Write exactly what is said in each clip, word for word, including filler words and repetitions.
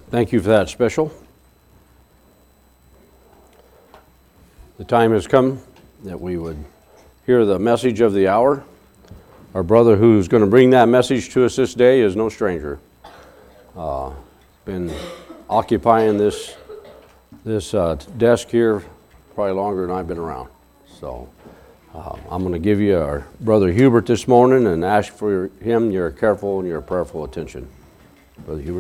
Thank you for that special. The time has come that we would hear the message of the hour. Our brother who's going to bring that message to us this day is no stranger. Uh, been occupying this this uh, desk here probably longer than I've been around. So uh, I'm going to give you our brother Hubert this morning and ask for him your careful and your prayerful attention. Brother Hubert.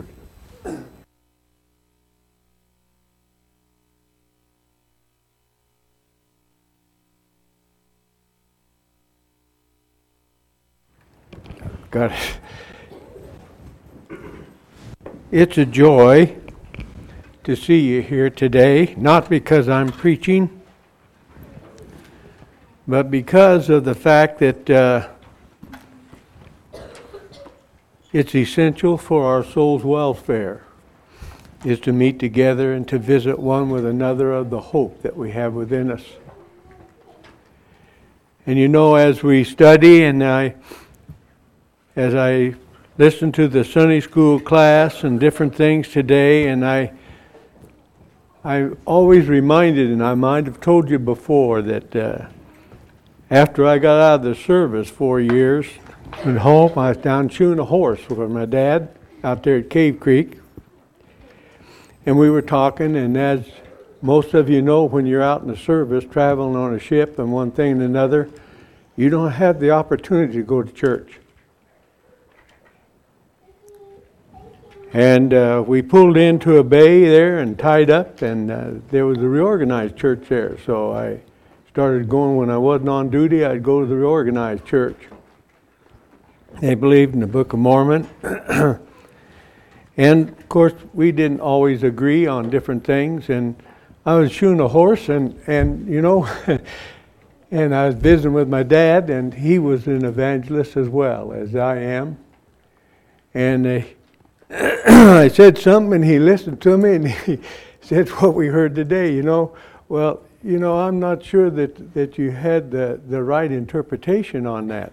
Got it. It's a joy to see you here today, not because I'm preaching, but because of the fact that uh, it's essential for our soul's welfare is to meet together and to visit one with another of the hope that we have within us. And you know, as we study and I As I listened to the Sunday school class and different things today, and I I always reminded, and I might have told you before, that uh, after I got out of the service four years, at home, I was down shoeing a horse with my dad out there at Cave Creek. And we were talking, and as most of you know, when you're out in the service, traveling on a ship and one thing and another, you don't have the opportunity to go to church. And uh, we pulled into a bay there and tied up, and uh, there was a reorganized church there. So I started going when I wasn't on duty. I'd go to the reorganized church. They believed in the Book of Mormon. And, of course, we didn't always agree on different things. And I was shoeing a horse, and, and you know, and I was visiting with my dad, and he was an evangelist as well as I am. And uh, I said something, and he listened to me, and he said what we heard today, you know. Well, you know, I'm not sure that, that you had the, the right interpretation on that.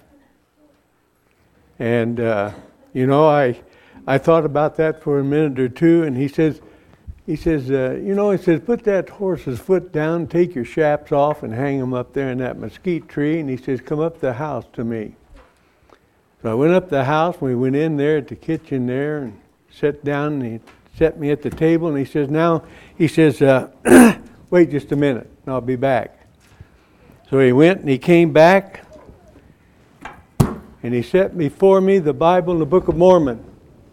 And, uh, you know, I I thought about that for a minute or two, and he says, he says, uh, you know, he says, put that horse's foot down, take your chaps off, and hang them up there in that mesquite tree, and he says, come up to the house to me. So I went up to the house, and we went in there at the kitchen there, and sat down, and he set me at the table, and he says, now, he says, uh, wait just a minute, and I'll be back. So he went, and he came back, and he set before me the Bible and the Book of Mormon.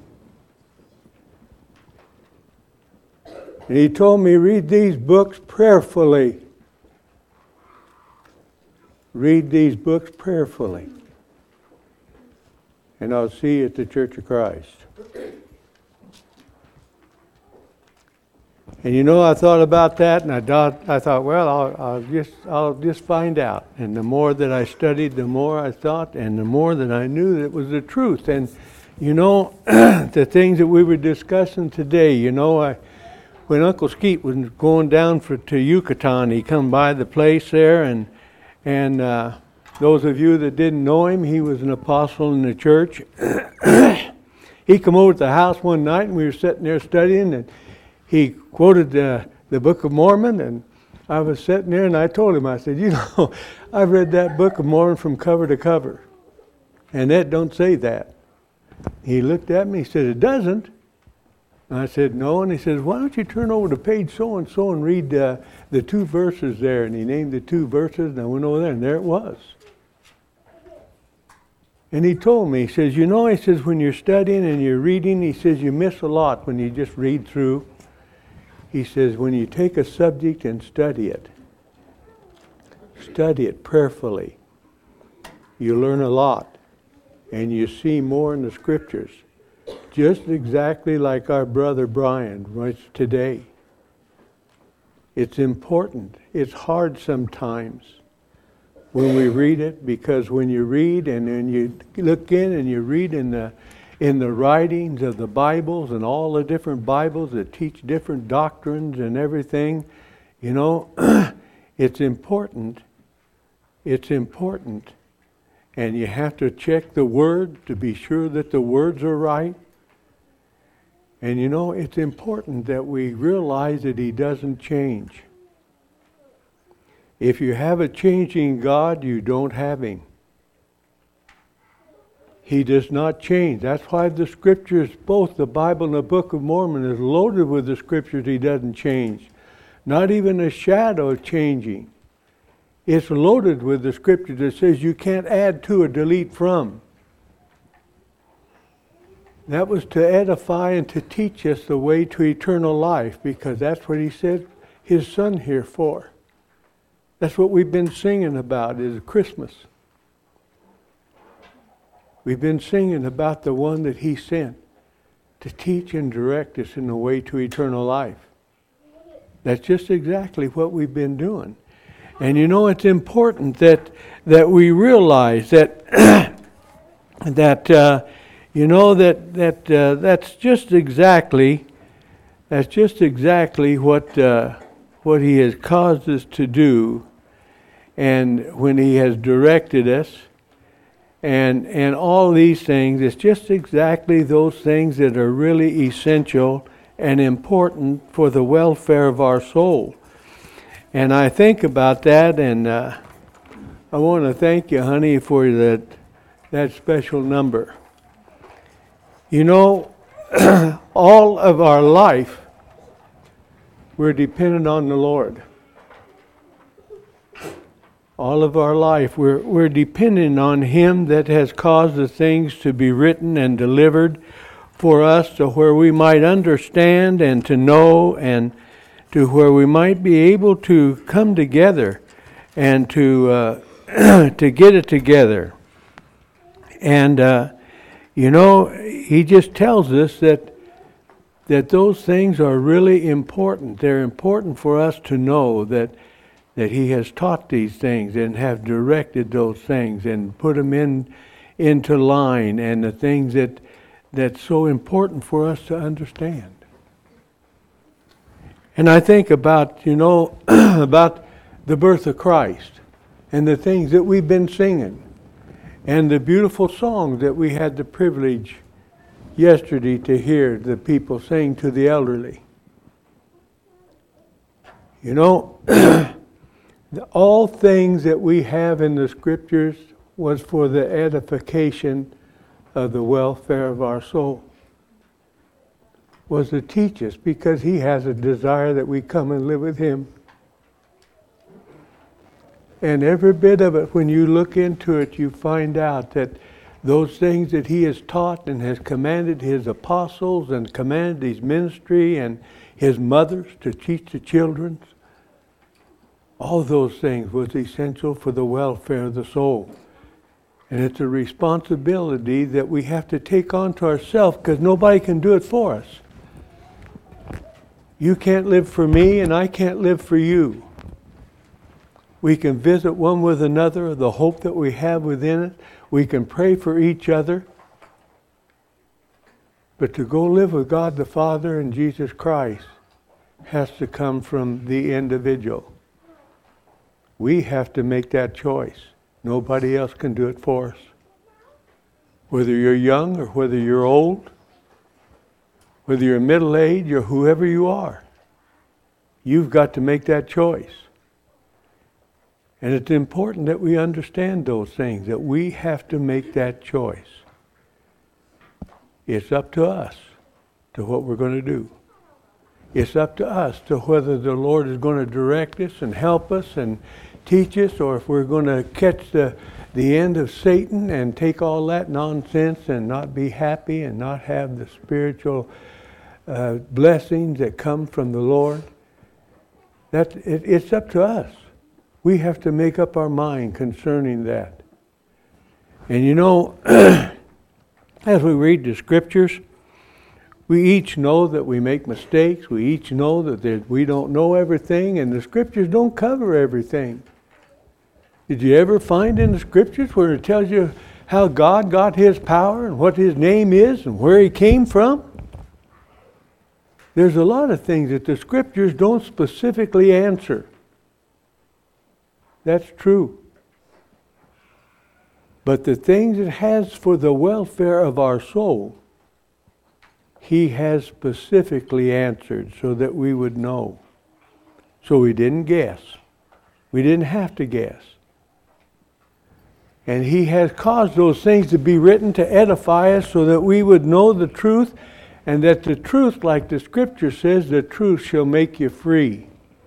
And he told me, read these books prayerfully. Read these books prayerfully. And I'll see you at the Church of Christ. And you know, I thought about that, and I thought, I thought, well, I'll, I'll just, I'll just find out. And the more that I studied, the more I thought, and the more that I knew that it was the truth. And you know, the things that we were discussing today, you know, I, when Uncle Skeet was going down for to Yucatan, he come by the place there, and and uh, those of you that didn't know him, he was an apostle in the church. He come over to the house one night, and we were sitting there studying, and he quoted uh, the Book of Mormon, and I was sitting there, and I told him, I said, you know, I've read that Book of Mormon from cover to cover, and that don't say that. He looked at me, he said, it doesn't. And I said, no, and he says, why don't you turn over to page so-and-so and read uh, the two verses there, and he named the two verses, and I went over there, and there it was. And he told me, he says, you know, he says, when you're studying and you're reading, he says, you miss a lot when you just read through. He says, when you take a subject and study it, study it prayerfully, you learn a lot, and you see more in the Scriptures, just exactly like our brother Brian writes today. It's important. It's hard sometimes when we read it, because when you read and then you look in and you read in the in the writings of the Bibles and all the different Bibles that teach different doctrines and everything, you know, it's important. It's important. And you have to check the Word to be sure that the words are right. And you know, it's important that we realize that He doesn't change. If you have a changing God, you don't have Him. He does not change. That's why the Scriptures, both the Bible and the Book of Mormon, is loaded with the Scriptures. He doesn't change. Not even a shadow of changing. It's loaded with the Scripture that says you can't add to or delete from. That was to edify and to teach us the way to eternal life, because that's what He said His Son here for. That's what we've been singing about, is Christmas. We've been singing about the one that He sent to teach and direct us in the way to eternal life. That's just exactly what we've been doing. And you know, it's important that that we realize that that uh, you know that that uh, that's just exactly that's just exactly what uh, what He has caused us to do, and when He has directed us, and and all these things, it's just exactly those things that are really essential and important for the welfare of our soul. And I think about that, and uh, I want to thank you, honey, for that that special number. You know, all of our life, we're dependent on the Lord. All of our life, we're we're dependent on Him that has caused the things to be written and delivered for us, to where we might understand and to know, and to where we might be able to come together and to uh, to get it together. And uh, you know, He just tells us that that those things are really important. They're important for us to know that that He has taught these things and have directed those things and put them in into line, and the things that that's so important for us to understand. And I think about, you know, about the birth of Christ and the things that we've been singing and the beautiful songs that we had the privilege yesterday to hear the people sing to the elderly. You know, all things that we have in the Scriptures was for the edification of the welfare of our soul. Was to teach us, because He has a desire that we come and live with Him. And every bit of it, when you look into it, you find out that those things that He has taught and has commanded His apostles and commanded His ministry and His mothers to teach the children, all those things was essential for the welfare of the soul. And it's a responsibility that we have to take on to ourselves, because nobody can do it for us. You can't live for me, and I can't live for you. We can visit one with another, the hope that we have within it. We can pray for each other. But to go live with God the Father and Jesus Christ has to come from the individual. We have to make that choice. Nobody else can do it for us. Whether you're young or whether you're old, whether you're middle-aged or whoever you are, you've got to make that choice. And it's important that we understand those things, that we have to make that choice. It's up to us to what we're going to do. It's up to us to whether the Lord is going to direct us and help us and teach us, or if we're going to catch the, the end of Satan and take all that nonsense and not be happy and not have the spiritual uh, blessings that come from the Lord. That it, it's up to us. We have to make up our mind concerning that. And you know, as we read the Scriptures, we each know that we make mistakes. We each know that there, we don't know everything, and the Scriptures don't cover everything. Did you ever find in the Scriptures where it tells you how God got His power and what His name is and where He came from? There's a lot of things that the Scriptures don't specifically answer. That's true. But the things it has for the welfare of our soul, He has specifically answered so that we would know. So we didn't guess. We didn't have to guess. And He has caused those things to be written to edify us so that we would know the truth, and that the truth, like the Scripture says, the truth shall make you free.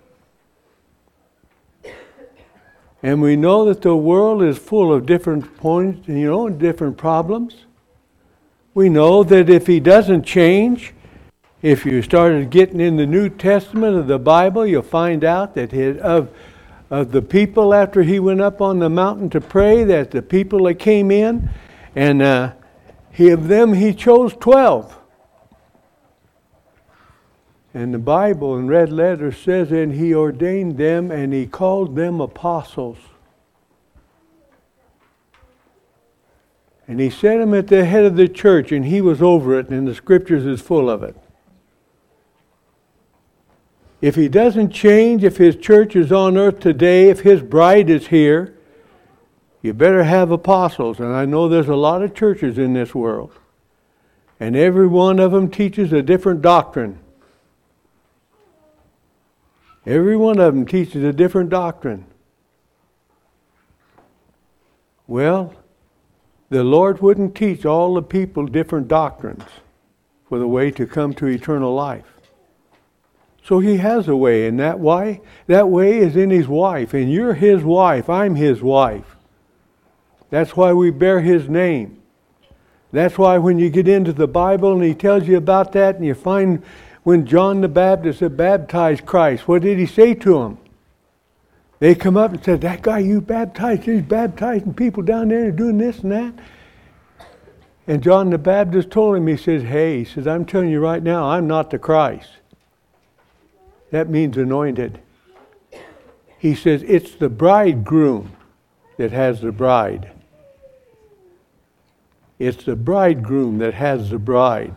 And we know that the world is full of different points, you know, different problems. We know that if He doesn't change, if you started getting in the New Testament of the Bible, you'll find out that his, of, of the people after He went up on the mountain to pray, that the people that came in, and uh, he, of them He chose twelve. And the Bible in red letters says, and He ordained them and He called them apostles. And He set them at the head of the church, and He was over it, and the Scriptures is full of it. If He doesn't change, if His church is on earth today, if His bride is here, you better have apostles. And I know there's a lot of churches in this world. And every one of them teaches a different doctrine. Every one of them teaches a different doctrine. Well, the Lord wouldn't teach all the people different doctrines for the way to come to eternal life. So He has a way, and that way, that way is in His wife, and you're His wife, I'm His wife. That's why we bear His name. That's why when you get into the Bible and He tells you about that, and you find when John the Baptist had baptized Christ, what did He say to him? They come up and said, that guy you baptized, he's baptizing people down there and doing this and that. And John the Baptist told him, he says, hey, he says, I'm telling you right now, I'm not the Christ. That means anointed. He says, it's the bridegroom that has the bride. It's the bridegroom that has the bride.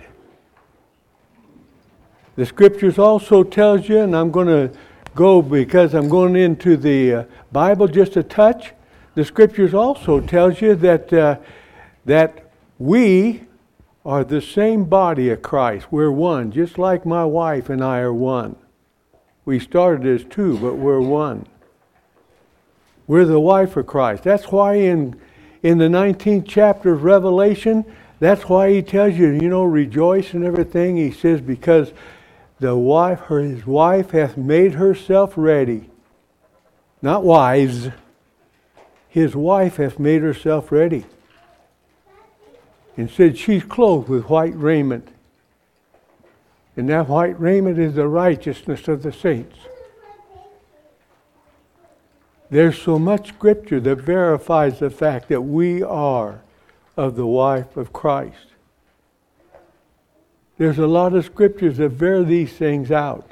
The Scriptures also tells you, and I'm going to go because I'm going into the uh, Bible just a touch. The Scriptures also tells you that uh, that we are the same body of Christ. We're one, just like my wife and I are one. We started as two, but we're one. We're the wife of Christ. That's why in in the nineteenth chapter of Revelation, that's why He tells you, you know, rejoice and everything. He says, because the wife, her, his wife hath made herself ready. Not wise. His wife hath made herself ready. And said she's clothed with white raiment. And that white raiment is the righteousness of the saints. There's so much Scripture that verifies the fact that we are of the wife of Christ. There's a lot of Scriptures that bear these things out.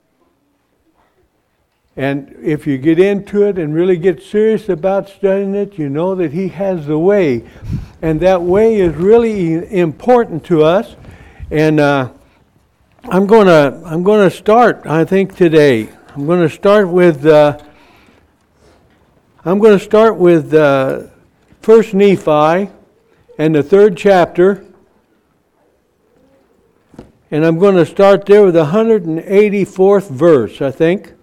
And if you get into it and really get serious about studying it, you know that He has the way. And that way is really important to us. And uh, I'm going to I'm going to start, I think, today. I'm going to start with uh, I'm going to start with uh, First Nephi and the third chapter. And I'm going to start there with the one hundred eighty-fourth verse, I think.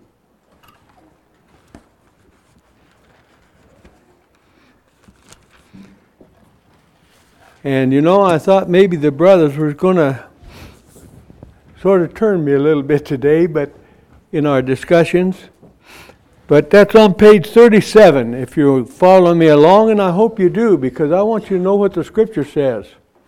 And you know, I thought maybe the brothers were going to sort of turn me a little bit today, but in our discussions. But that's on page thirty-seven, if you're following me along, and I hope you do, because I want you to know what the Scripture says.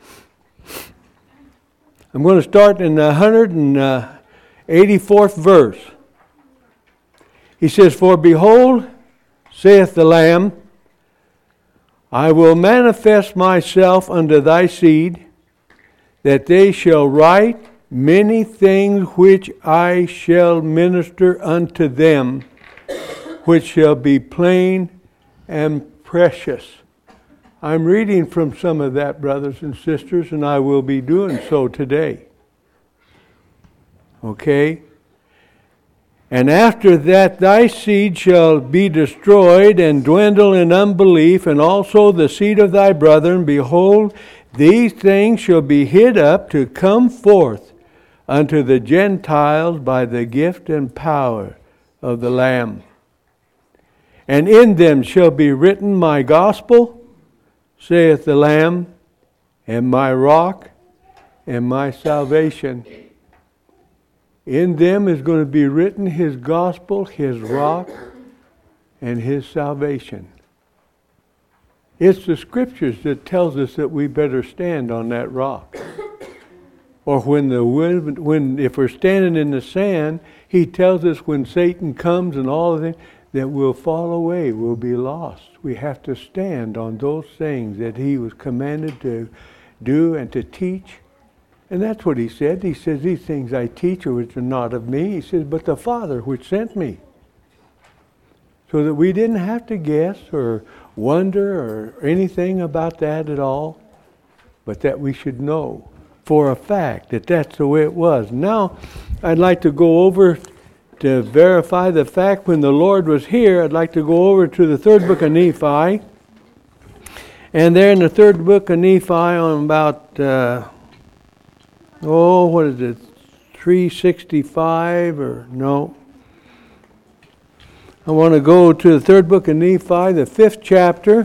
I'm going to start in the one hundred eighty-fourth verse. He says, for behold, saith the Lamb, I will manifest myself unto thy seed, that they shall write many things which I shall minister unto them, which shall be plain and precious. I'm reading from some of that, brothers and sisters, and I will be doing so today. Okay? And after that thy seed shall be destroyed and dwindle in unbelief, and also the seed of thy brethren. Behold, these things shall be hid up to come forth unto the Gentiles by the gift and power of the Lamb. And in them shall be written my gospel, saith the Lamb, and my rock, and my salvation. In them is going to be written his gospel, his rock, and his salvation. It's the scriptures that tells us that we better stand on that rock. Or when the wind, when if we're standing in the sand, he tells us when Satan comes and all of it, that we'll fall away, we'll be lost. We have to stand on those things that he was commanded to do and to teach. And that's what he said. He says, these things I teach are which are not of me. He says, but the Father which sent me. So that we didn't have to guess or wonder or anything about that at all, but that we should know for a fact that that's the way it was. Now, I'd like to go over to verify the fact when the Lord was here. I'd like to go over to the third book of Nephi. And there in the third book of Nephi on about... Uh, Oh, what is it? three sixty-five or no? I want to go to the third book of Nephi, the fifth chapter.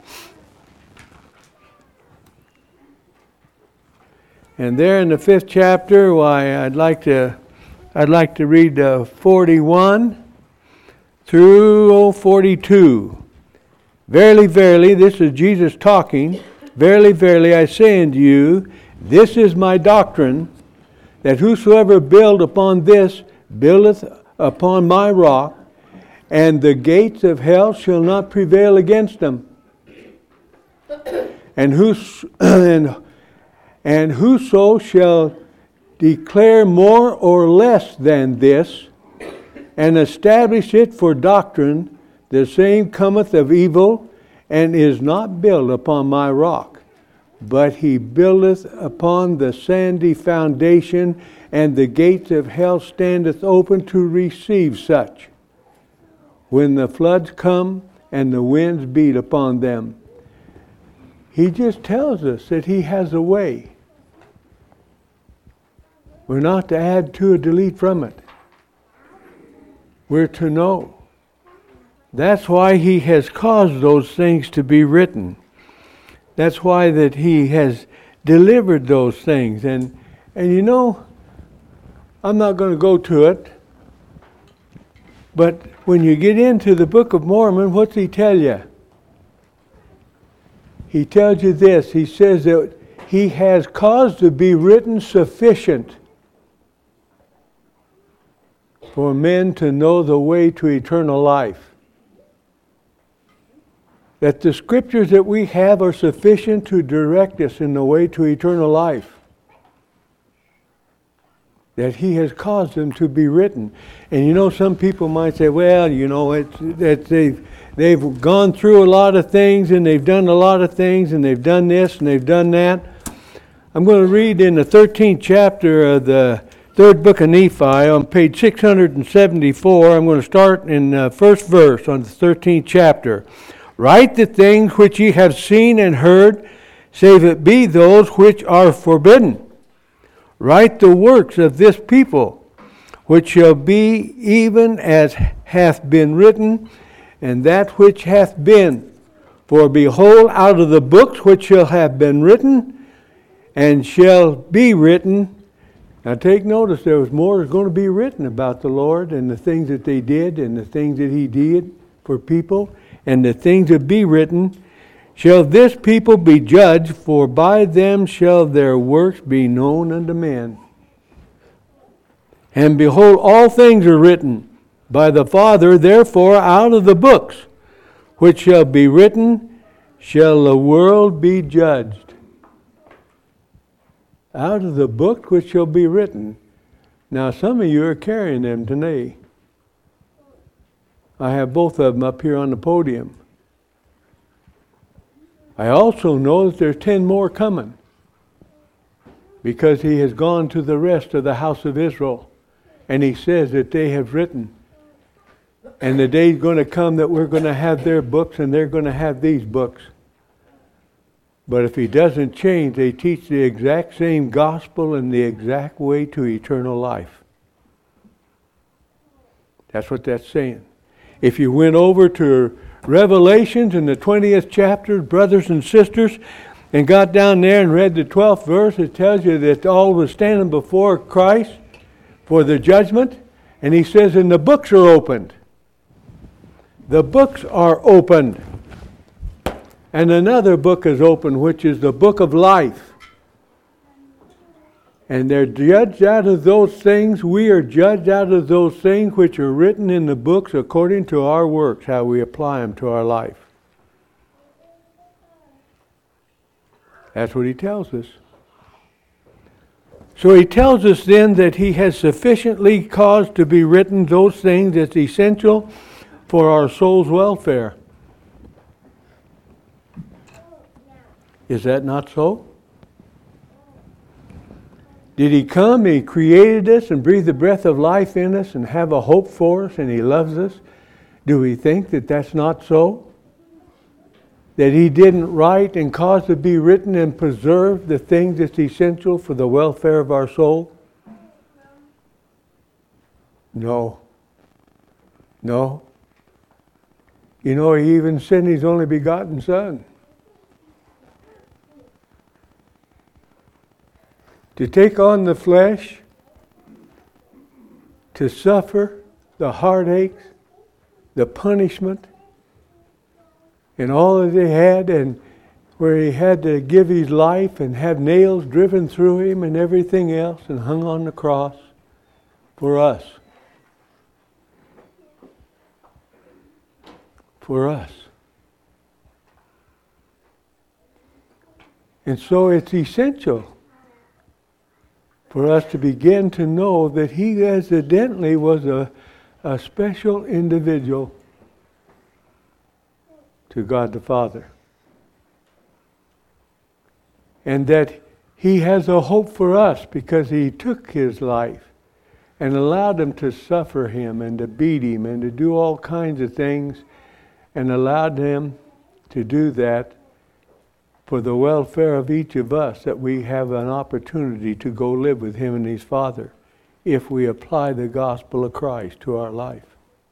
And there in the fifth chapter, why I'd like to I'd like to read uh, forty-one through forty-two. Verily, verily, this is Jesus talking. Verily, verily, I say unto you, this is my doctrine, that whosoever build upon this buildeth upon my rock, and the gates of hell shall not prevail against them. And, whos, and, and whoso shall declare more or less than this, and establish it for doctrine, the same cometh of evil, and is not built upon my rock. But he buildeth upon the sandy foundation, and the gates of hell standeth open to receive such, when the floods come and the winds beat upon them. He just tells us that he has a way. We're not to add to or delete from it. We're to know. That's why he has caused those things to be written. That's why that he has delivered those things. And and you know, I'm not going to go to it, but when you get into the Book of Mormon, what's he tell you? He tells you this. He says that he has caused to be written sufficient for men to know the way to eternal life. That the scriptures that we have are sufficient to direct us in the way to eternal life. That he has caused them to be written. And you know, some people might say, well, you know, it's, it's, they've, they've gone through a lot of things, and they've done a lot of things, and they've done this, and they've done that. I'm going to read in the thirteenth chapter of the third book of Nephi on page six hundred seventy-four. I'm going to start in the first verse on the thirteenth chapter. Write the things which ye have seen and heard, save it be those which are forbidden. Write the works of this people, which shall be even as hath been written, and that which hath been. For behold, out of the books which shall have been written, and shall be written. Now take notice, there was more going to be written about the Lord, and the things that they did, and the things that he did for people, and the things that be written, shall this people be judged, for by them shall their works be known unto men. And behold, all things are written by the Father, therefore out of the books which shall be written shall the world be judged. Out of the book which shall be written. Now some of you are carrying them today. I have both of them up here on the podium. I also know that there's ten more coming, because he has gone to the rest of the house of Israel, and he says that they have written And the day's going to come that we're going to have their books and they're going to have these books. But if he doesn't change, they teach the exact same gospel and the exact way to eternal life. That's what that's saying. If you went over to Revelations in the twentieth chapter, brothers and sisters, and got down there and read the twelfth verse, it tells you that all was standing before Christ for the judgment. And he says, and the books are opened. The books are opened. And another book is opened, which is the book of life. And they're judged out of those things. We are judged out of those things which are written in the books according to our works, how we apply them to our life. That's what he tells us. So he tells us then that he has sufficiently caused to be written those things that's essential for our soul's welfare. Is that not so? Did he come, he created us and breathed the breath of life in us and have a hope for us and he loves us? Do we think that that's not so? That he didn't write and cause to be written and preserve the things that's essential for the welfare of our soul? No. No. You know, he even sent his only begotten Son to take on the flesh, to suffer the heartaches, the punishment, and all that he had, and where he had to give his life and have nails driven through him and everything else, and hung on the cross for us. For us. And so it's essential for us to begin to know that he evidently was a, a special individual to God the Father. And that he has a hope for us because he took his life and allowed them to suffer him and to beat him and to do all kinds of things, and allowed him to do that for the welfare of each of us, that we have an opportunity to go live with him and his Father if we apply the gospel of Christ to our life.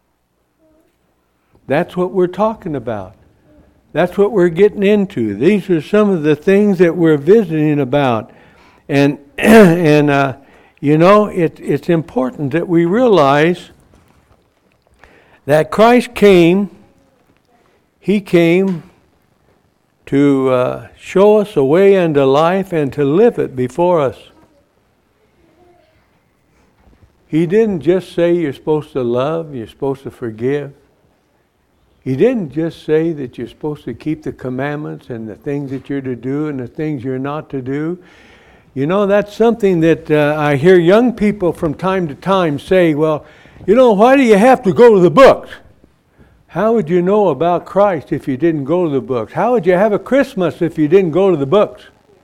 That's what we're talking about. That's what we're getting into. These are some of the things that we're visiting about. And, and uh, you know, it, it's important that we realize that Christ came, he came to uh, show us a way unto life and to live it before us. He didn't just say you're supposed to love, you're supposed to forgive. He didn't just say that you're supposed to keep the commandments and the things that you're to do and the things you're not to do. You know, that's something that uh, I hear young people from time to time say, well, you know, why do you have to go to the books? How would you know about Christ if you didn't go to the books? How would you have a Christmas if you didn't go to the books?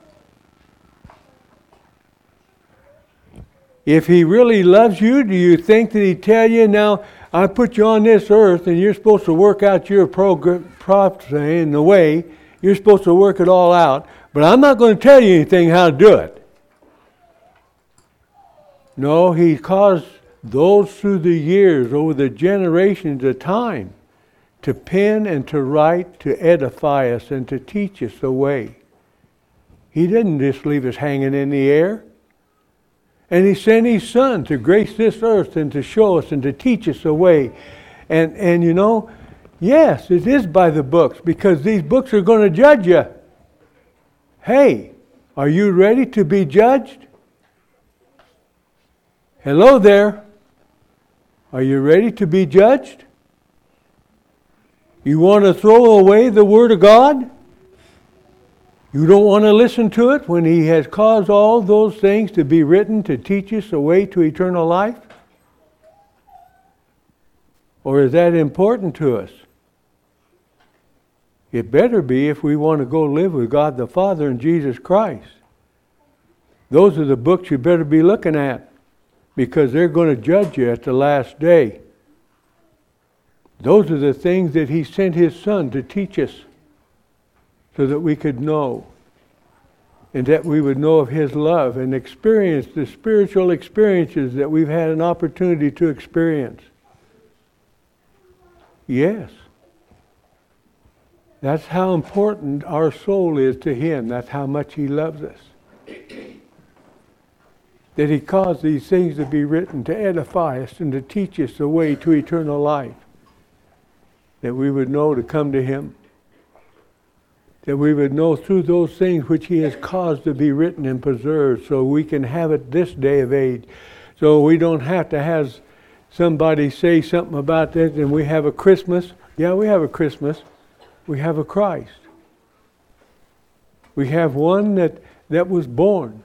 If he really loves you, do you think that he'd tell you, now, I put you on this earth and you're supposed to work out your program, prophecy in the way, you're supposed to work it all out, but I'm not going to tell you anything how to do it. No, he caused those through the years, over the generations of time, to pen and to write, to edify us and to teach us the way. He didn't just leave us hanging in the air. And he sent his Son to grace this earth and to show us and to teach us the way. And, and you know, yes, it is by the books, because these books are going to judge you. Hey, are you ready to be judged? Hello there. Are you ready to be judged? You want to throw away the Word of God? You don't want to listen to it when he has caused all those things to be written to teach us the way to eternal life? Or is that important to us? It better be if we want to go live with God the Father and Jesus Christ. Those are the books you better be looking at, because they're going to judge you at the last day. Those are the things that He sent His Son to teach us so that we could know, and that we would know of His love and experience the spiritual experiences that we've had an opportunity to experience. Yes. That's how important our soul is to Him. That's how much He loves us. That He caused these things to be written to edify us and to teach us the way to eternal life. That we would know to come to Him. That we would know through those things which He has caused to be written and preserved, so we can have it this day of age. So we don't have to have somebody say something about this and we have a Christmas. Yeah, we have a Christmas. We have a Christ. We have one that, that was born.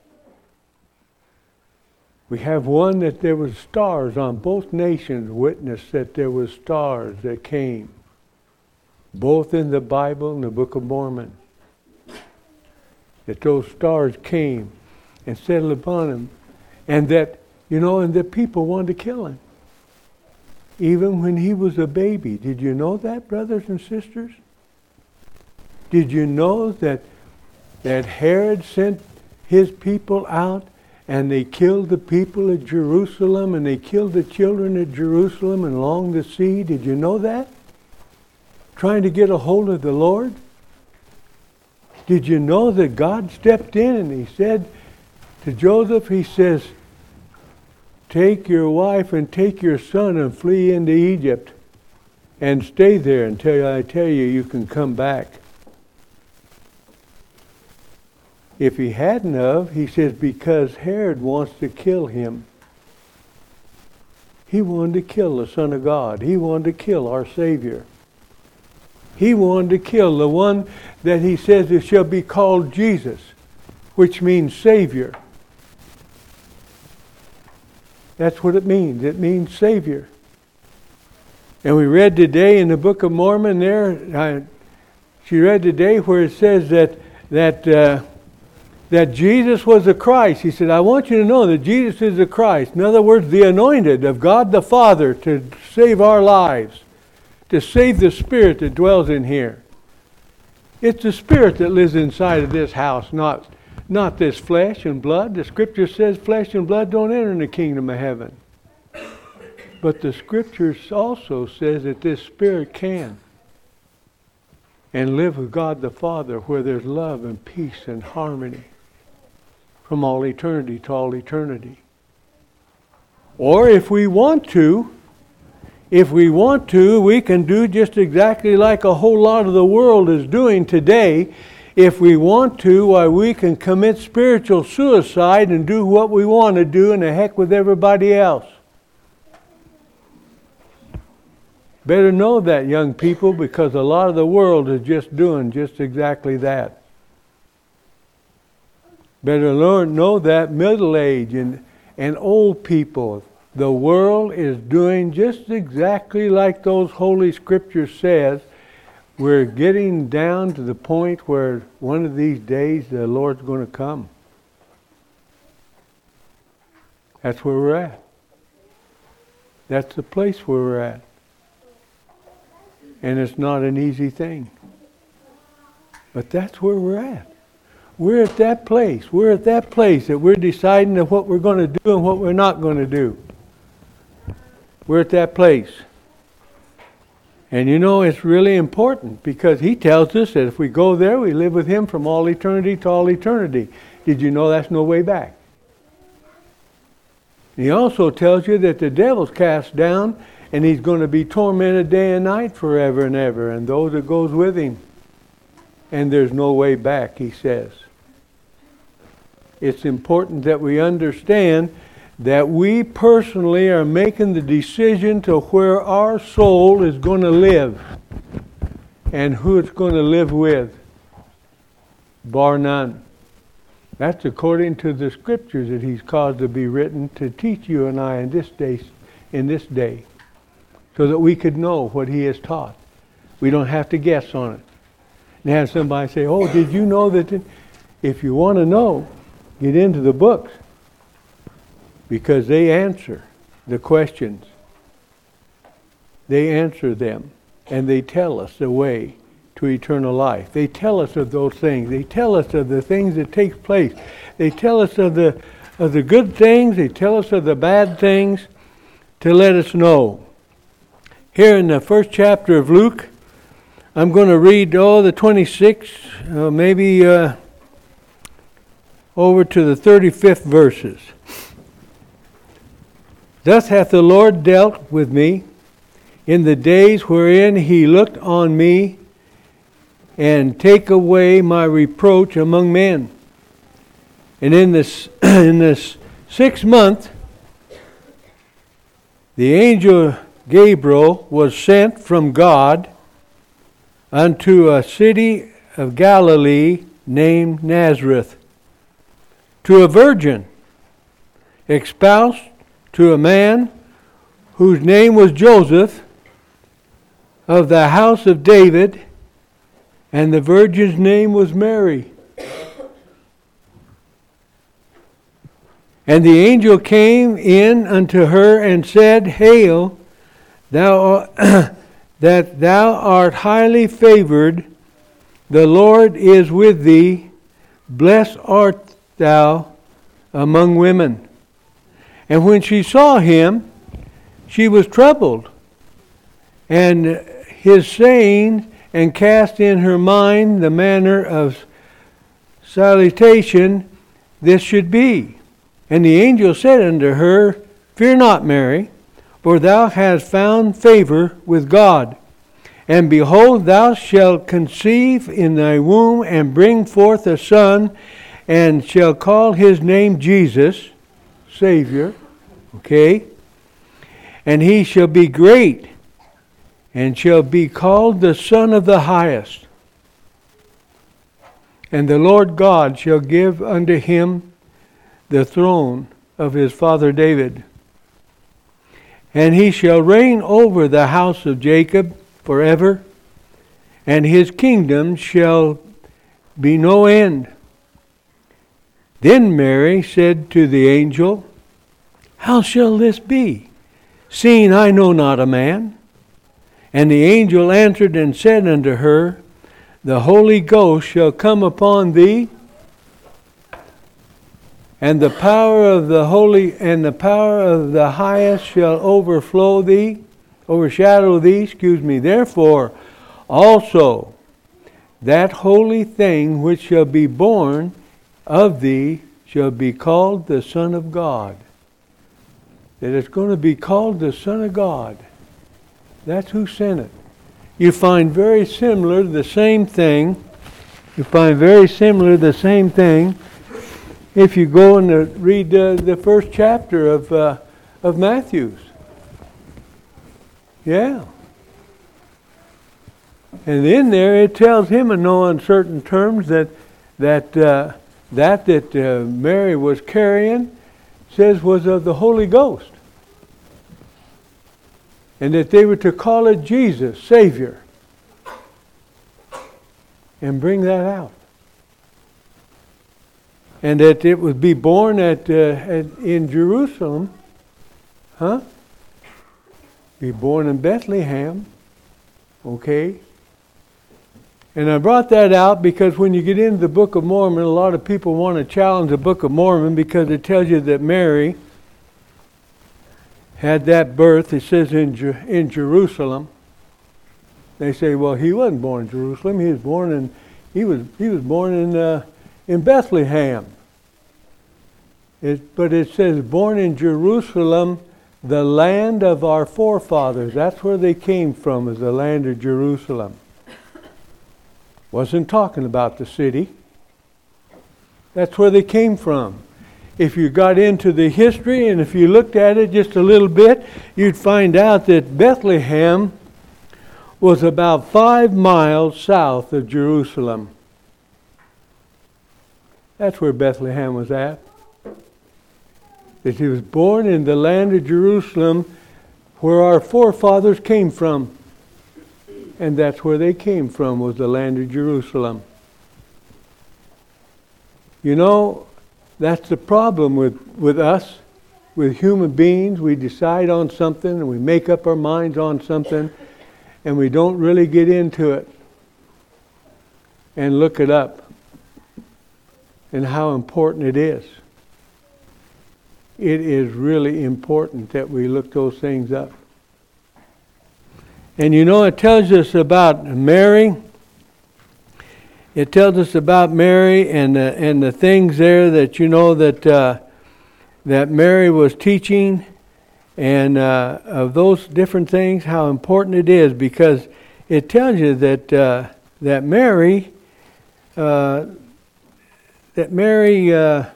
We have one that there was stars on. Both nations witnessed that there was stars that came. Both in the Bible and the Book of Mormon. That those stars came and settled upon him. And that, you know, and that people wanted to kill him. Even when he was a baby. Did you know that, brothers and sisters? Did you know that that Herod sent his people out and they killed the people of Jerusalem and they killed the children of Jerusalem and along the sea? Did you know that? Trying to get a hold of the Lord? Did you know that God stepped in and He said to Joseph, He says, take your wife and take your son and flee into Egypt and stay there until I tell you you can come back. If he hadn't of, he says, because Herod wants to kill him. He wanted to kill the Son of God. He wanted to kill our Savior. He wanted to kill the one that he says it shall be called Jesus, which means Savior. That's what it means. It means Savior. And we read today in the Book of Mormon there, uh, she read today where it says that that uh, that Jesus was the Christ. He said, I want you to know that Jesus is the Christ. In other words, the anointed of God the Father to save our lives, to save the Spirit that dwells in here. It's the Spirit that lives inside of this house, not Not this flesh and blood. The Scripture says flesh and blood don't enter in the kingdom of heaven. But the Scripture also says that this Spirit can. And live with God the Father where there's love and peace and harmony. From all eternity to all eternity. Or if we want to, if we want to, we can do just exactly like a whole lot of the world is doing today. If we want to, why we can commit spiritual suicide and do what we want to do and the heck with everybody else. Better know that, young people, because a lot of the world is just doing just exactly that. Better learn, know that, middle age and, and old people. The world is doing just exactly like those Holy Scriptures says. We're getting down to the point where one of these days the Lord's going to come. That's where we're at. That's the place where we're at. And it's not an easy thing. But that's where we're at. We're at that place. We're at that place that we're deciding of what we're going to do and what we're not going to do. We're at that place. And you know, it's really important because He tells us that if we go there, we live with Him from all eternity to all eternity. Did you know that's no way back? He also tells you that the devil's cast down and he's going to be tormented day and night forever and ever, and those that goes with him. And there's no way back, he says. It's important that we understand that we personally are making the decision to where our soul is going to live and who it's going to live with, bar none. That's according to the Scriptures that He's caused to be written to teach you and I in this day, in this day, so that we could know what He has taught. We don't have to guess on it. And have somebody say, "Oh, did you know that?" If you want to know, get into the books. Because they answer the questions. they answer them, and they tell us the way to eternal life. They tell us of those things. They tell us of the things that take place. They tell us of the of the good things. They tell us of the bad things to let us know. Here in the first chapter of Luke, I'm going to read all oh, the twenty-six, uh, maybe uh, over to the thirty-fifth verses. Thus hath the Lord dealt with me in the days wherein he looked on me, and take away my reproach among men. And in this in this sixth month, the angel Gabriel was sent from God unto a city of Galilee named Nazareth, to a virgin espoused to a man whose name was Joseph, of the house of David, and the virgin's name was Mary. And the angel came in unto her and said, Hail, thou that thou art highly favored, the Lord is with thee, blessed art thou among women. And when she saw him, she was troubled, and his saying, and cast in her mind the manner of salutation this should be. And the angel said unto her, Fear not, Mary, for thou hast found favor with God. And behold, thou shalt conceive in thy womb, and bring forth a son, and shall call his name Jesus, Savior. Okay? And he shall be great, and shall be called the Son of the Highest. And the Lord God shall give unto him the throne of his father David. And he shall reign over the house of Jacob forever, and his kingdom shall be no end. Then Mary said to the angel, How shall this be, seeing I know not a man? And the angel answered and said unto her, The Holy Ghost shall come upon thee, and the power of the holy and the power of the highest shall overflow thee, overshadow thee, excuse me. Therefore also that holy thing which shall be born of thee shall be called the Son of God. That it's going to be called the Son of God. That's who sent it. You find very similar the same thing. You find very similar the same thing if you go and read uh, the first chapter of uh, of Matthew's. Yeah. And in there it tells him in no uncertain terms that that uh, that that uh, Mary was carrying says was of the Holy Ghost. And that they were to call it Jesus, Savior. And bring that out. And that it would be born at, uh, at in Jerusalem. Huh? Be born in Bethlehem. Okay? And I brought that out because when you get into the Book of Mormon, a lot of people want to challenge the Book of Mormon because it tells you that Mary had that birth. It says in Jer- in Jerusalem. They say, well, he wasn't born in Jerusalem. He was born in he was he was born in uh, in Bethlehem. It, but it says born in Jerusalem, the land of our forefathers. That's where they came from, is the land of Jerusalem. Wasn't talking about the city. That's where they came from. If you got into the history and if you looked at it just a little bit, you'd find out that Bethlehem was about five miles south of Jerusalem. That's where Bethlehem was at. That he was born in the land of Jerusalem where our forefathers came from. And that's where they came from, was the land of Jerusalem. You know, that's the problem with, with us. with human beings, we decide on something and we make up our minds on something and we don't really get into it and look it up and how important it is. It is really important that we look those things up. And you know, it tells us about Mary. It tells us about Mary and the, and the things there that you know that uh, that Mary was teaching, and uh, of those different things, how important it is, because it tells you that uh, that Mary uh, that Mary uh,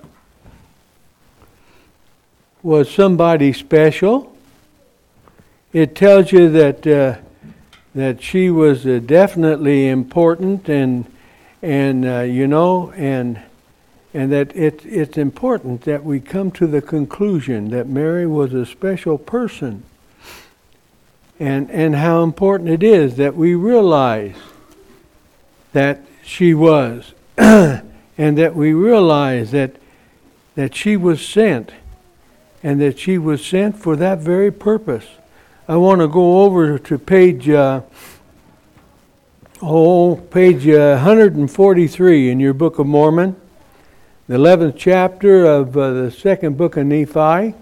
was somebody special. It tells you that uh, that she was uh, definitely important, and and uh, you know, and and that it, it's important that we come to the conclusion that Mary was a special person, and and how important it is that we realize that she was, and that we realize that that she was sent, and that she was sent for that very purpose. I want to go over to page uh, oh page uh, one forty-three in your Book of Mormon, the eleventh chapter of uh, the second book of Nephi,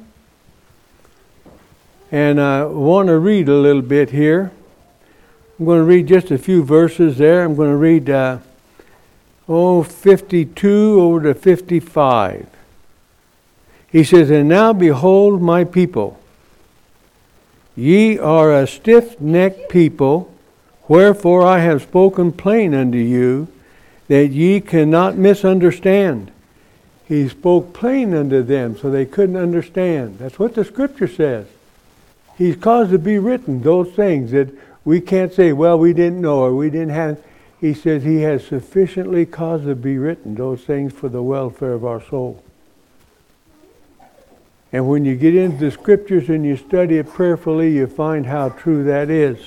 and I want to read a little bit here. I'm going to read just a few verses there. I'm going to read uh, oh fifty-two over to fifty-five. He says, "And now behold, my people, ye are a stiff-necked people, wherefore I have spoken plain unto you, that ye cannot misunderstand." He spoke plain unto them, so they couldn't understand. That's what the Scripture says. He's caused to be written those things that we can't say, well, we didn't know, or we didn't have. He says He has sufficiently caused to be written those things for the welfare of our soul. And when you get into the Scriptures and you study it prayerfully, you find how true that is.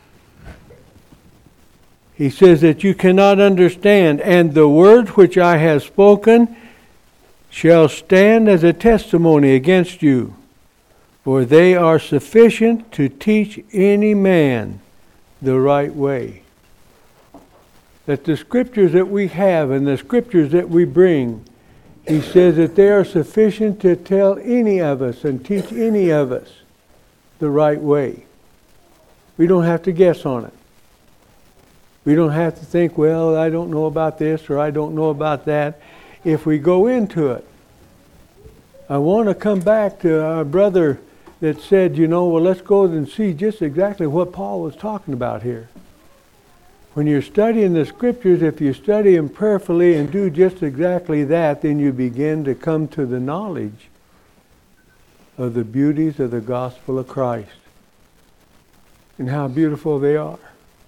He says that you cannot understand, and the words which I have spoken shall stand as a testimony against you, for they are sufficient to teach any man the right way. That the Scriptures that we have and the Scriptures that we bring, he says that they are sufficient to tell any of us and teach any of us the right way. We don't have to guess on it. We don't have to think, well, I don't know about this or I don't know about that. If we go into it, I want to come back to our brother that said, you know, well, let's go and see just exactly what Paul was talking about here. When you're studying the Scriptures, if you study them prayerfully and do just exactly that, then you begin to come to the knowledge of the beauties of the gospel of Christ and how beautiful they are,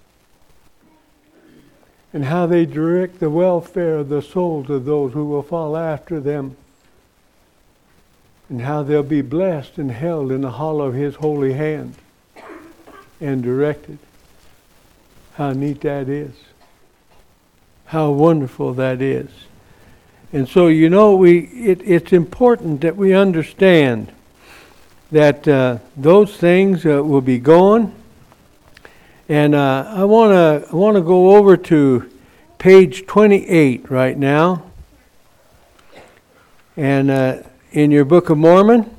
and how they direct the welfare of the souls of those who will follow after them, and how they'll be blessed and held in the hollow of His holy hand and directed. How neat that is. How wonderful that is. And so, you know, we it, it's important that we understand that uh, those things uh, will be going. And uh, I want to I want to go over to page twenty-eight right now. And uh, in your Book of Mormon,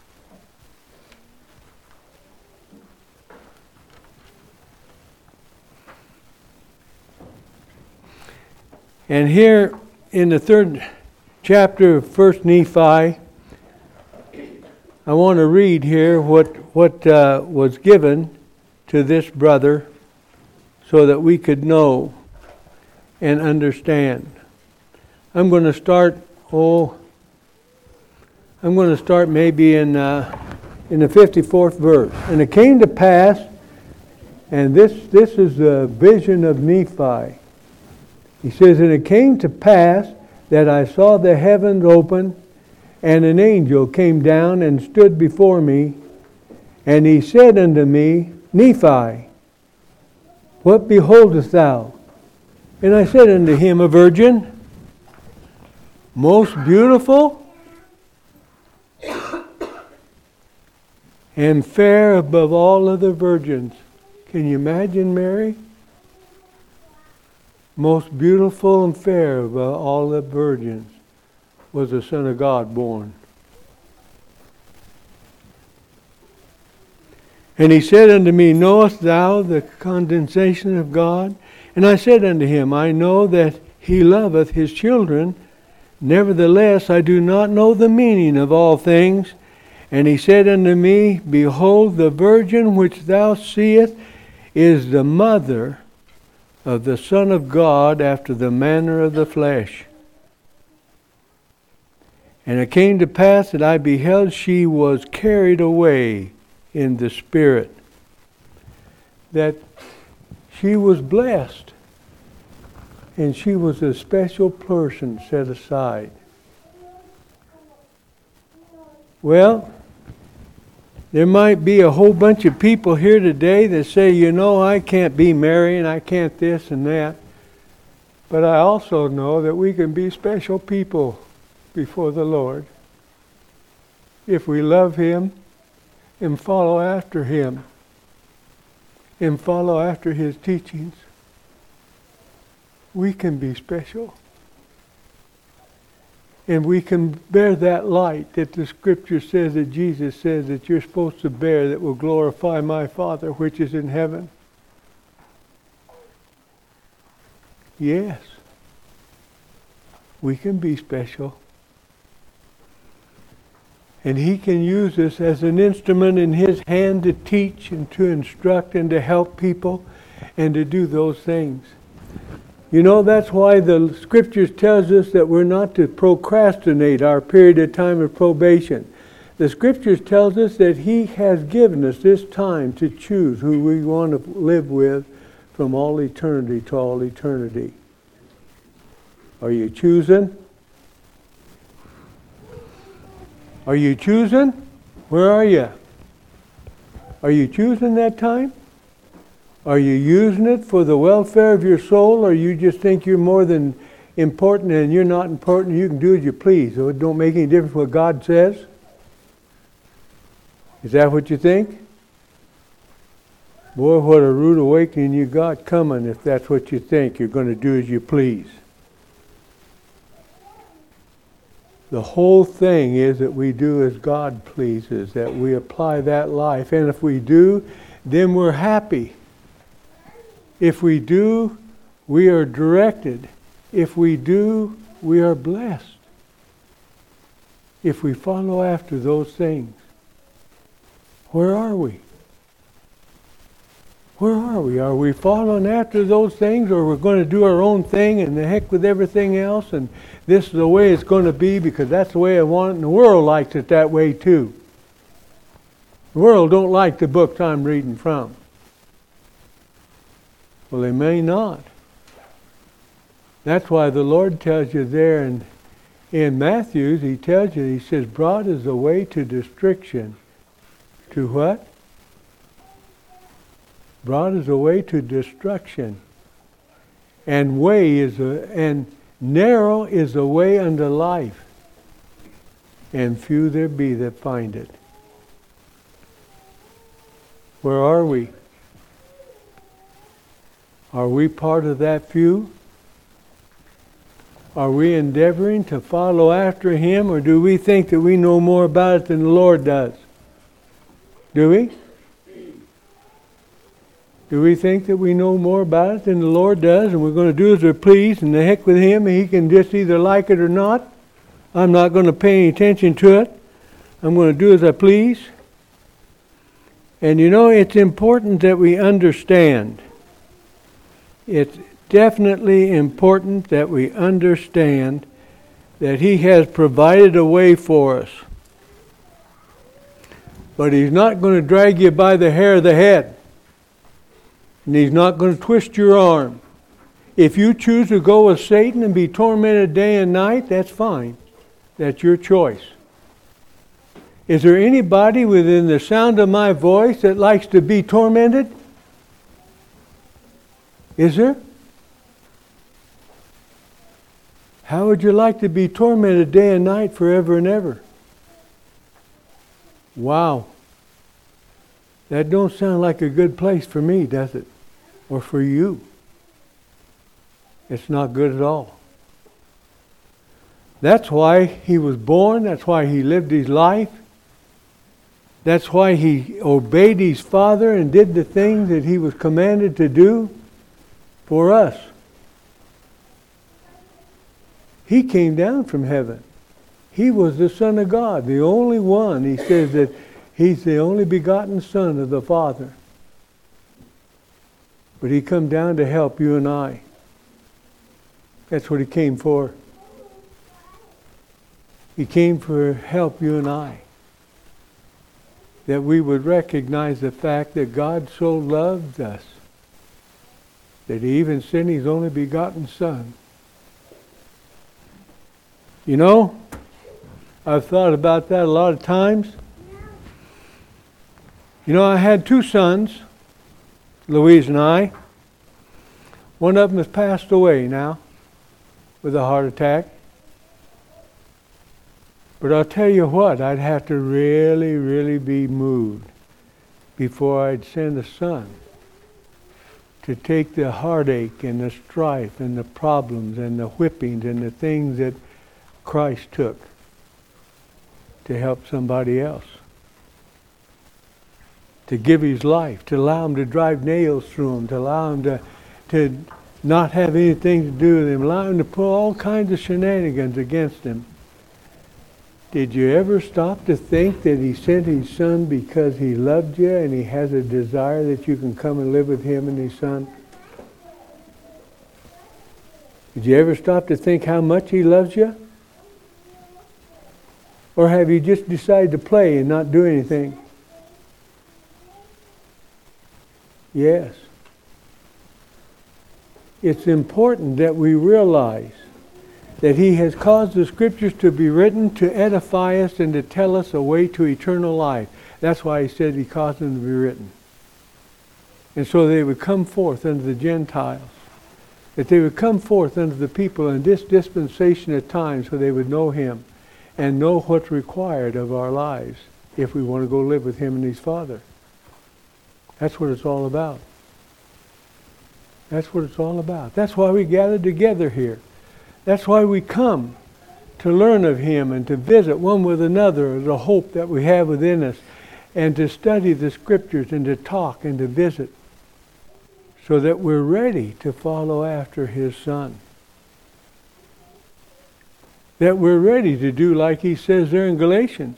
and here in the third chapter of First Nephi, I want to read here what what uh, was given to this brother so that we could know and understand. I'm going to start, oh, I'm going to start maybe in uh, in the fifty-fourth verse. "And it came to pass," and this this is the vision of Nephi. He says, "And it came to pass that I saw the heavens open, and an angel came down and stood before me. And he said unto me, Nephi, what beholdest thou? And I said unto him, a virgin, most beautiful and fair above all other virgins. Can you imagine Mary? Most beautiful and fair above all the virgins was the Son of God born. And he said unto me, Knowest thou the condescension of God? And I said unto him, I know that he loveth his children. Nevertheless, I do not know the meaning of all things. And he said unto me, Behold, the virgin which thou seest is the mother of the Son of God after the manner of the flesh. And it came to pass that I beheld she was carried away in the Spirit, that she was blessed, and she was a special person set aside. Well, there might be a whole bunch of people here today that say, you know, I can't be Mary and I can't this and that. But I also know that we can be special people before the Lord if we love Him and follow after Him and follow after His teachings. We can be special. And we can bear that light that the Scripture says, that Jesus says that you're supposed to bear, that will glorify my Father which is in heaven. Yes. We can be special. And He can use us as an instrument in His hand to teach and to instruct and to help people and to do those things. You know, that's why the Scriptures tells us that we're not to procrastinate our period of time of probation. The Scriptures tells us that He has given us this time to choose who we want to live with from all eternity to all eternity. Are you choosing? Are you choosing? Where are you? Are you choosing that time? Are you using it for the welfare of your soul, or you just think you're more than important and you're not important, you can do as you please, so it don't make any difference what God says? Is that what you think? Boy, what a rude awakening you got coming if that's what you think. You're going to do as you please. The whole thing is that we do as God pleases, that we apply that life. And if we do, then we're happy. If we do, we are directed. If we do, we are blessed. If we follow after those things. Where are we? Where are we? Are we following after those things, or we're going to do our own thing and the heck with everything else, and this is the way it's going to be because that's the way I want it, and the world likes it that way too. The world don't like the books I'm reading from. Well, they may not. That's why the Lord tells you there in, in Matthew, He tells you, He says, broad is the way to destruction. To what? Broad is the way to destruction. And way is a, and narrow is the way unto life. And few there be that find it. Where are we? Are we part of that few? Are we endeavoring to follow after Him, or do we think that we know more about it than the Lord does? Do we? Do we think that we know more about it than the Lord does, and we're going to do as we please, and the heck with Him, and He can just either like it or not? I'm not going to pay any attention to it. I'm going to do as I please. And you know, it's important that we understand. It's definitely important that we understand that He has provided a way for us. But He's not going to drag you by the hair of the head. And He's not going to twist your arm. If you choose to go with Satan and be tormented day and night, that's fine. That's your choice. Is there anybody within the sound of my voice that likes to be tormented? Is there? How would you like to be tormented day and night forever and ever? Wow. That don't sound like a good place for me, does it? Or for you? It's not good at all. That's why he was born. That's why he lived his life. That's why he obeyed his Father and did the things that he was commanded to do for us. He came down from heaven. He was the Son of God, the only one. He says that he's the only begotten Son of the Father. But he come down to help you and I. That's what he came for. He came for help you and I. That we would recognize the fact that God so loved us that he even sent his only begotten Son. You know, I've thought about that a lot of times. You know, I had two sons, Louise and I. One of them has passed away now with a heart attack. But I'll tell you what, I'd have to really, really be moved before I'd send a son to take the heartache and the strife and the problems and the whippings and the things that Christ took to help somebody else. To give his life, to allow him to drive nails through him, to allow him to, to not have anything to do with him, allow him to pull all kinds of shenanigans against him. Did you ever stop to think that he sent his Son because he loved you and he has a desire that you can come and live with him and his Son? Did you ever stop to think how much he loves you? Or have you just decided to play and not do anything? Yes. It's important that we realize that he has caused the Scriptures to be written to edify us and to tell us a way to eternal life. That's why he said he caused them to be written. And so they would come forth unto the Gentiles. That they would come forth unto the people in this dispensation of time so they would know him and know what's required of our lives if we want to go live with him and his Father. That's what it's all about. That's what it's all about. That's why we gather together here. That's why we come to learn of him and to visit one with another, the hope that we have within us, and to study the Scriptures and to talk and to visit so that we're ready to follow after his Son. That we're ready to do like he says there in Galatians.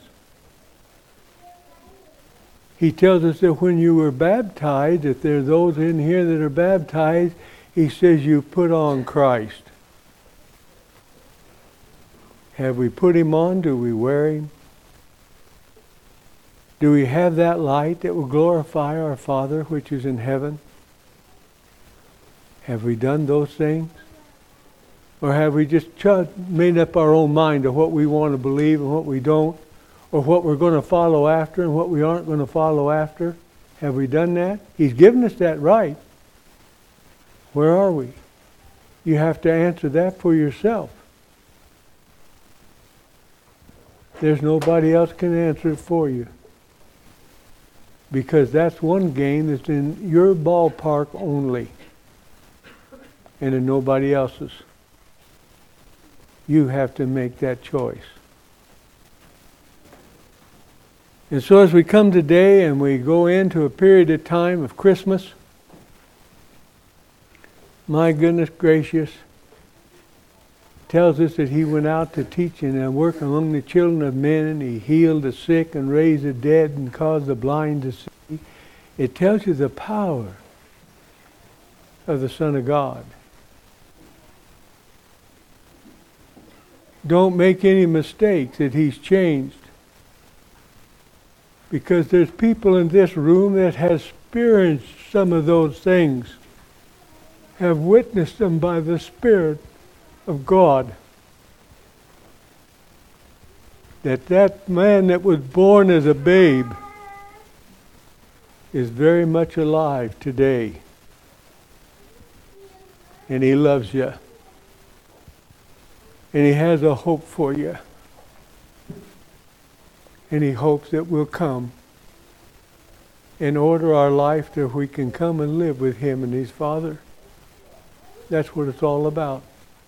He tells us that when you were baptized, if there are those in here that are baptized, he says you put on Christ. Have we put him on? Do we wear him? Do we have that light that will glorify our Father which is in heaven? Have we done those things? Or have we just ch- made up our own mind of what we want to believe and what we don't? Or what we're going to follow after and what we aren't going to follow after? Have we done that? He's given us that right. Where are we? You have to answer that for yourself. There's nobody else can answer it for you. Because that's one game that's in your ballpark only. And in nobody else's. You have to make that choice. And so as we come today and we go into a period of time of Christmas, my goodness gracious, tells us that he went out to teach and work among the children of men, and he healed the sick and raised the dead and caused the blind to see. It tells you the power of the Son of God. Don't make any mistakes that he's changed. Because there's people in this room that have experienced some of those things, have witnessed them by the Spirit of God. That that man that was born as a babe is very much alive today. And he loves you. And he has a hope for you. And he hopes that we'll come and order our life to we can come and live with Him and His Father. That's what it's all about.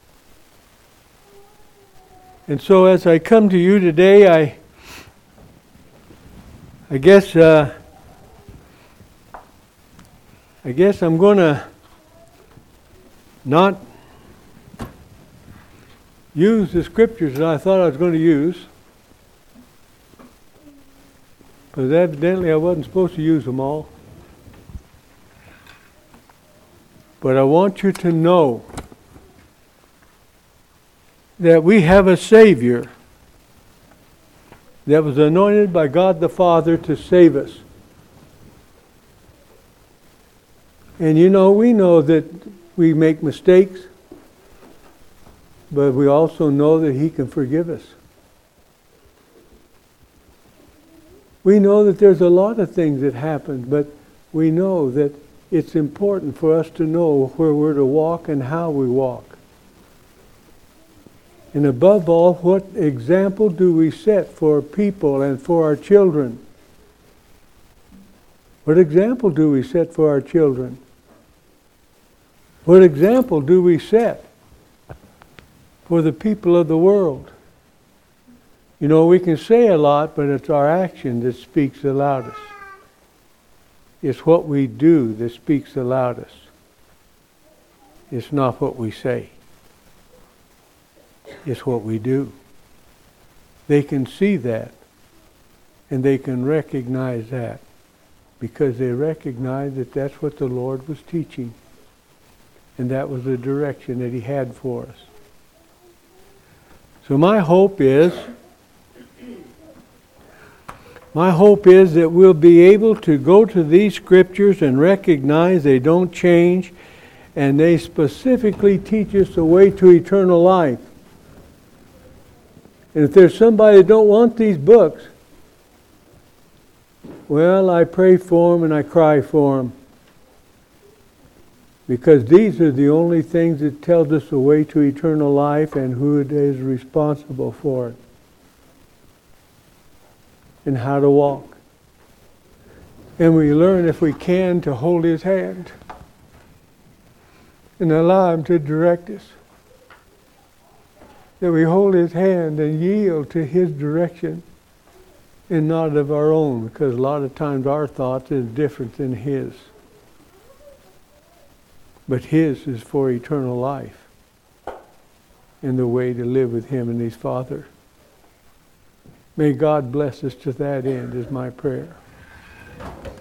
And so as I come to you today, I I guess uh, I guess I'm going to not use the scriptures that I thought I was going to use, because evidently I wasn't supposed to use them all. But I want you to know that we have a Savior that was anointed by God the Father to save us. And you know, we know that we make mistakes, but we also know that He can forgive us. We know that there's a lot of things that happen, but we know that it's important for us to know where we're to walk and how we walk. And above all, what example do we set for people and for our children? What example do we set for our children? What example do we set for the people of the world? You know, we can say a lot, but it's our action that speaks the loudest. It's what we do that speaks the loudest. It's not what we say. It's what we do. They can see that, and they can recognize that, because they recognize that that's what the Lord was teaching, and that was the direction that He had for us. So my hope is, my hope is that we'll be able to go to these scriptures and recognize they don't change, and they specifically teach us the way to eternal life. And if there's somebody that don't want these books, well, I pray for them and I cry for them. Because these are the only things that tells us the way to eternal life and who is responsible for it. And how to walk. And we learn, if we can, to hold His hand and allow Him to direct us. That we hold His hand and yield to His direction and not of our own, because a lot of times our thoughts is different than His. But His is for eternal life and the way to live with Him and His Father. May God bless us to that end, is my prayer.